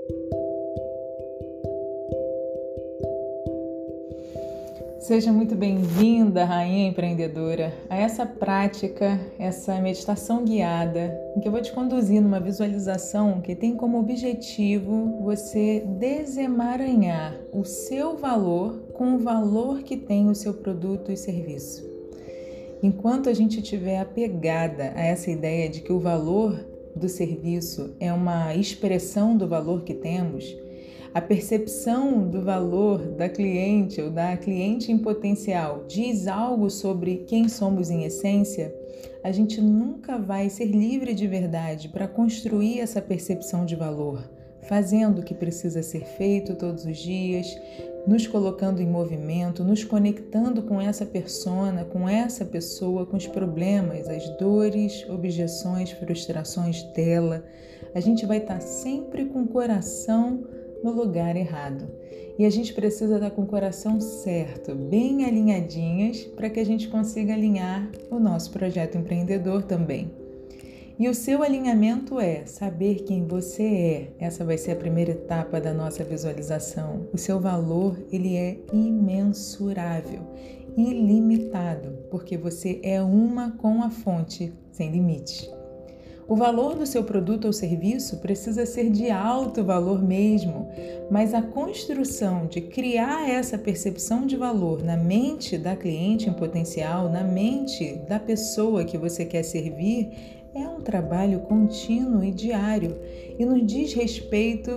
Seja muito bem-vinda, Rainha Empreendedora, a essa prática, essa meditação guiada, em que eu vou te conduzir numa visualização que tem como objetivo você desemaranhar o seu valor com o valor que tem o seu produto e serviço. Enquanto a gente estiver apegada a essa ideia de que o valor do serviço é uma expressão do valor que temos, a percepção do valor da cliente ou da cliente em potencial diz algo sobre quem somos em essência, a gente nunca vai ser livre de verdade para construir essa percepção de valor, fazendo o que precisa ser feito todos os dias, nos colocando em movimento, nos conectando com essa persona, com essa pessoa, com os problemas, as dores, objeções, frustrações dela. A gente vai estar sempre com o coração no lugar errado. E a gente precisa estar com o coração certo, bem alinhadinhas, para que a gente consiga alinhar o nosso projeto empreendedor também. E o seu alinhamento é saber quem você é. Essa vai ser a primeira etapa da nossa visualização. O seu valor, ele é imensurável, ilimitado, porque você é uma com a fonte, sem limite. O valor do seu produto ou serviço precisa ser de alto valor mesmo, mas a construção de criar essa percepção de valor na mente da cliente em potencial, na mente da pessoa que você quer servir, é um trabalho contínuo e diário e nos diz respeito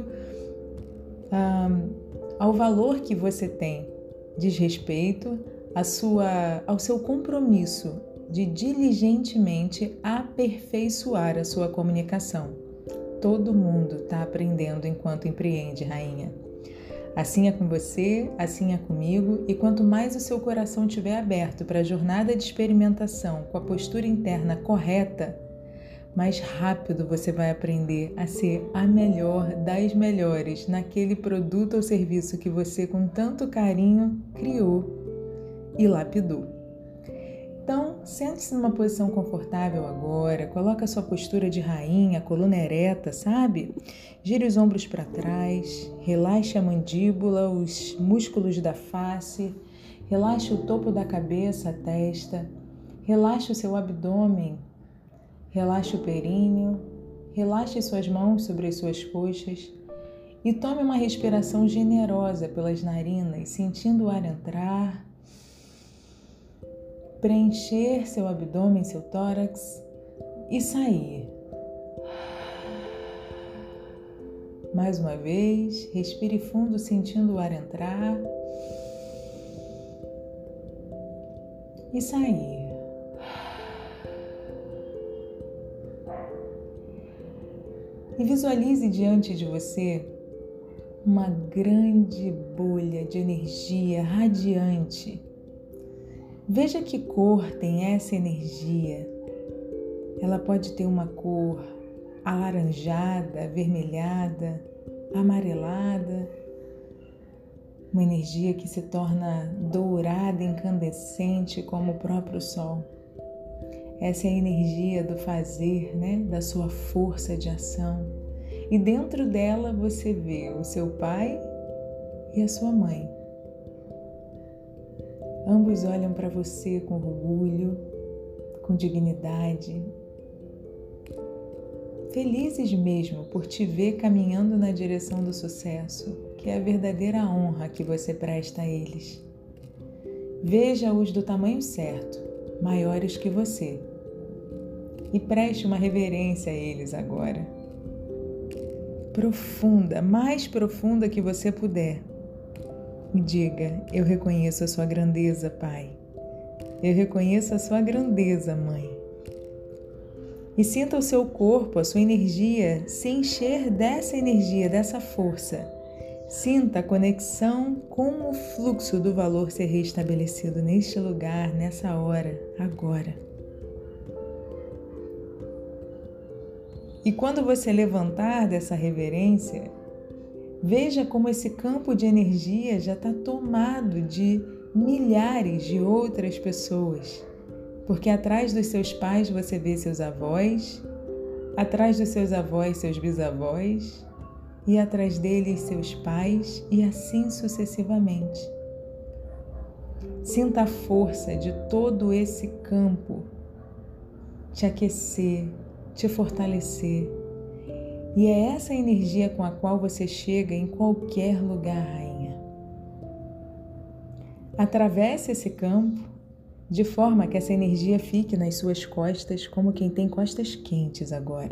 ao valor que você tem, diz respeito ao seu compromisso de diligentemente aperfeiçoar a sua comunicação. Todo mundo está aprendendo enquanto empreende, rainha. Assim é com você, assim é comigo, e quanto mais o seu coração estiver aberto para a jornada de experimentação com a postura interna correta, mais rápido você vai aprender a ser a melhor das melhores naquele produto ou serviço que você com tanto carinho criou e lapidou. Então, sente-se numa posição confortável agora, coloca a sua postura de rainha, coluna ereta, sabe? Gire os ombros para trás, relaxe a mandíbula, os músculos da face, relaxe o topo da cabeça, a testa, relaxe o seu abdômen, relaxe o períneo, relaxe suas mãos sobre as suas coxas e tome uma respiração generosa pelas narinas, sentindo o ar entrar, preencher seu abdômen, seu tórax e sair. Mais uma vez, respire fundo, sentindo o ar entrar e sair. E visualize diante de você uma grande bolha de energia radiante. Veja que cor tem essa energia. Ela pode ter uma cor alaranjada, avermelhada, amarelada, uma energia que se torna dourada, incandescente como o próprio sol. Essa é a energia do fazer, né? Da sua força de ação. E dentro dela você vê o seu pai e a sua mãe. Ambos olham para você com orgulho, com dignidade, felizes mesmo por te ver caminhando na direção do sucesso, que é a verdadeira honra que você presta a eles. Veja-os do tamanho certo, maiores que você, e preste uma reverência a eles agora. Profunda, mais profunda que você puder. E diga: eu reconheço a sua grandeza, Pai. Eu reconheço a sua grandeza, Mãe. E sinta o seu corpo, a sua energia, se encher dessa energia, dessa força. Sinta a conexão com o fluxo do valor ser restabelecido neste lugar, nessa hora, agora. E quando você levantar dessa reverência, veja como esse campo de energia já está tomado de milhares de outras pessoas. Porque atrás dos seus pais você vê seus avós, atrás dos seus avós, seus bisavós, e atrás deles seus pais e assim sucessivamente. Sinta a força de todo esse campo te aquecer, te fortalecer. E é essa energia com a qual você chega em qualquer lugar, rainha. Atravesse esse campo de forma que essa energia fique nas suas costas como quem tem costas quentes agora.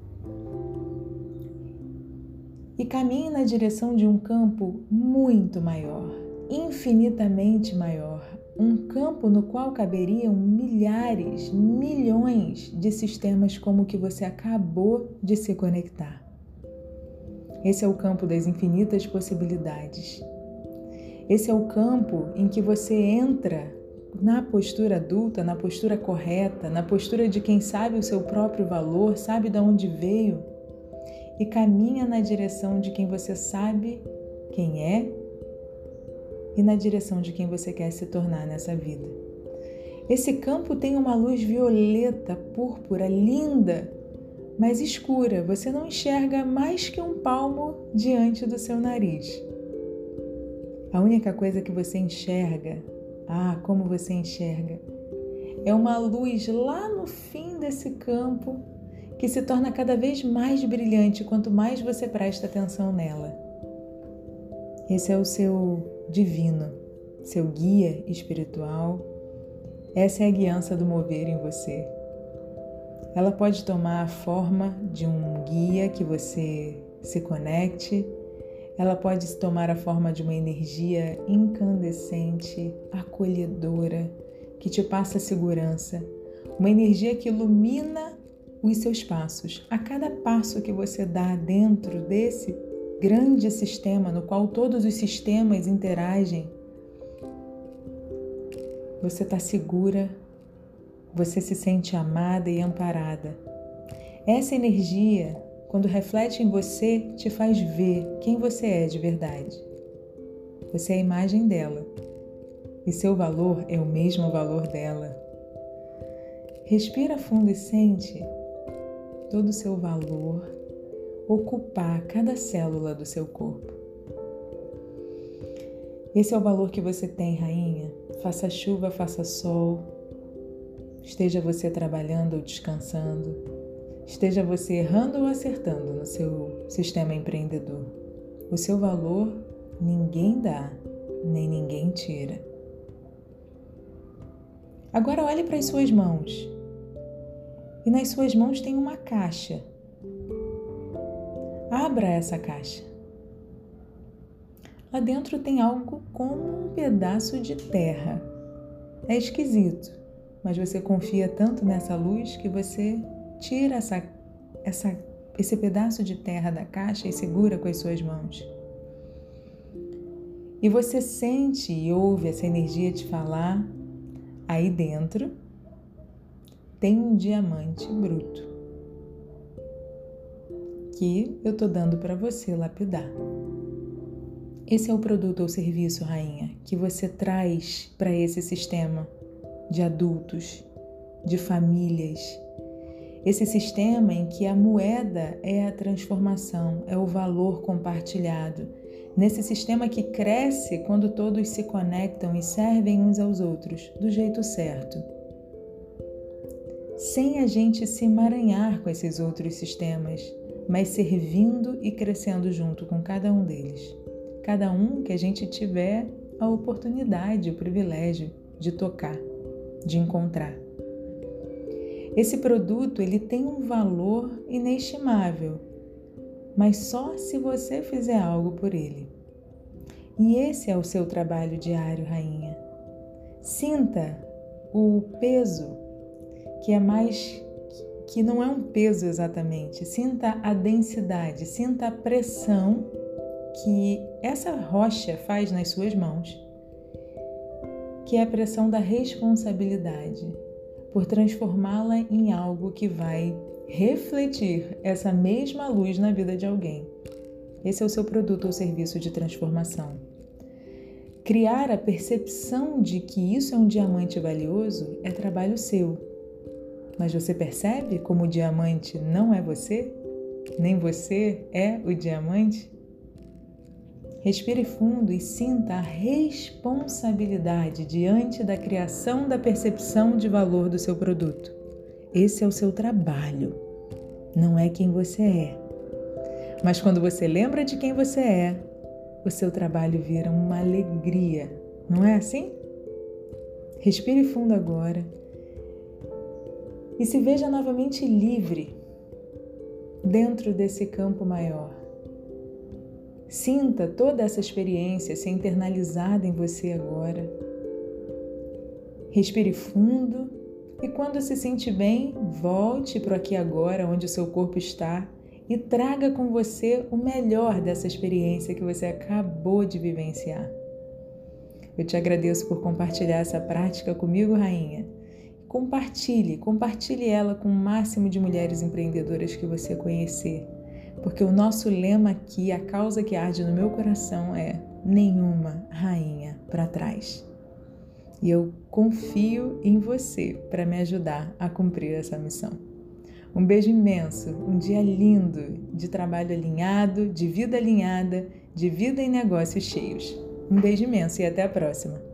E caminhe na direção de um campo muito maior, infinitamente maior, um campo no qual caberiam milhares, milhões de sistemas como o que você acabou de se conectar. Esse é o campo das infinitas possibilidades. Esse é o campo em que você entra na postura adulta, na postura correta, na postura de quem sabe o seu próprio valor, sabe de onde veio e caminha na direção de quem você sabe quem é e na direção de quem você quer se tornar nessa vida. Esse campo tem uma luz violeta, púrpura, linda, mas escura. Você não enxerga mais que um palmo diante do seu nariz. A única coisa que você enxerga, como você enxerga, é uma luz lá no fim desse campo que se torna cada vez mais brilhante quanto mais você presta atenção nela. Esse é o seu divino, seu guia espiritual. Essa é a guiança do mover em você. Ela pode tomar a forma de um guia que você se conecte. Ela pode tomar a forma de uma energia incandescente, acolhedora, que te passa segurança. Uma energia que ilumina os seus passos. A cada passo que você dá dentro desse grande sistema, no qual todos os sistemas interagem, você está segura, você se sente amada e amparada. Essa energia, quando reflete em você, te faz ver quem você é de verdade. Você é a imagem dela e seu valor é o mesmo valor dela. Respira fundo e sente todo o seu valor ocupar cada célula do seu corpo. Esse é o valor que você tem, rainha. Faça chuva, faça sol, esteja você trabalhando ou descansando, esteja você errando ou acertando no seu sistema empreendedor. O seu valor ninguém dá, nem ninguém tira. Agora olhe para as suas mãos. E nas suas mãos tem uma caixa. Abra essa caixa. Lá dentro tem algo como um pedaço de terra. É esquisito, mas você confia tanto nessa luz que você tira esse pedaço de terra da caixa e segura com as suas mãos. E você sente e ouve essa energia te falar, aí dentro tem um diamante bruto que eu estou dando para você lapidar. Esse é o produto ou serviço, rainha, que você traz para esse sistema de adultos, de famílias. Esse sistema em que a moeda é a transformação, é o valor compartilhado. Nesse sistema que cresce quando todos se conectam e servem uns aos outros, do jeito certo. Sem a gente se emaranhar com esses outros sistemas, mas servindo e crescendo junto com cada um deles. Cada um que a gente tiver a oportunidade, o privilégio de tocar, de encontrar. Esse produto, ele tem um valor inestimável, mas só se você fizer algo por ele. E esse é o seu trabalho diário, rainha. Sinta o peso, que não é um peso exatamente. Sinta a densidade, sinta a pressão que essa rocha faz nas suas mãos, que é a pressão da responsabilidade por transformá-la em algo que vai refletir essa mesma luz na vida de alguém. Esse é o seu produto ou serviço de transformação. Criar a percepção de que isso é um diamante valioso é trabalho seu. Mas você percebe como o diamante não é você? Nem você é o diamante? Respire fundo e sinta a responsabilidade diante da criação da percepção de valor do seu produto. Esse é o seu trabalho, não é quem você é. Mas quando você lembra de quem você é, o seu trabalho vira uma alegria, não é assim? Respire fundo agora e se veja novamente livre dentro desse campo maior. Sinta toda essa experiência ser internalizada em você agora. Respire fundo e quando se sentir bem, volte para o aqui e agora, onde o seu corpo está, e traga com você o melhor dessa experiência que você acabou de vivenciar. Eu te agradeço por compartilhar essa prática comigo, rainha. Compartilhe ela com o máximo de mulheres empreendedoras que você conhecer. Porque o nosso lema aqui, a causa que arde no meu coração é nenhuma rainha para trás. E eu confio em você para me ajudar a cumprir essa missão. Um beijo imenso, um dia lindo de trabalho alinhado, de vida alinhada, de vida e negócios cheios. Um beijo imenso e até a próxima.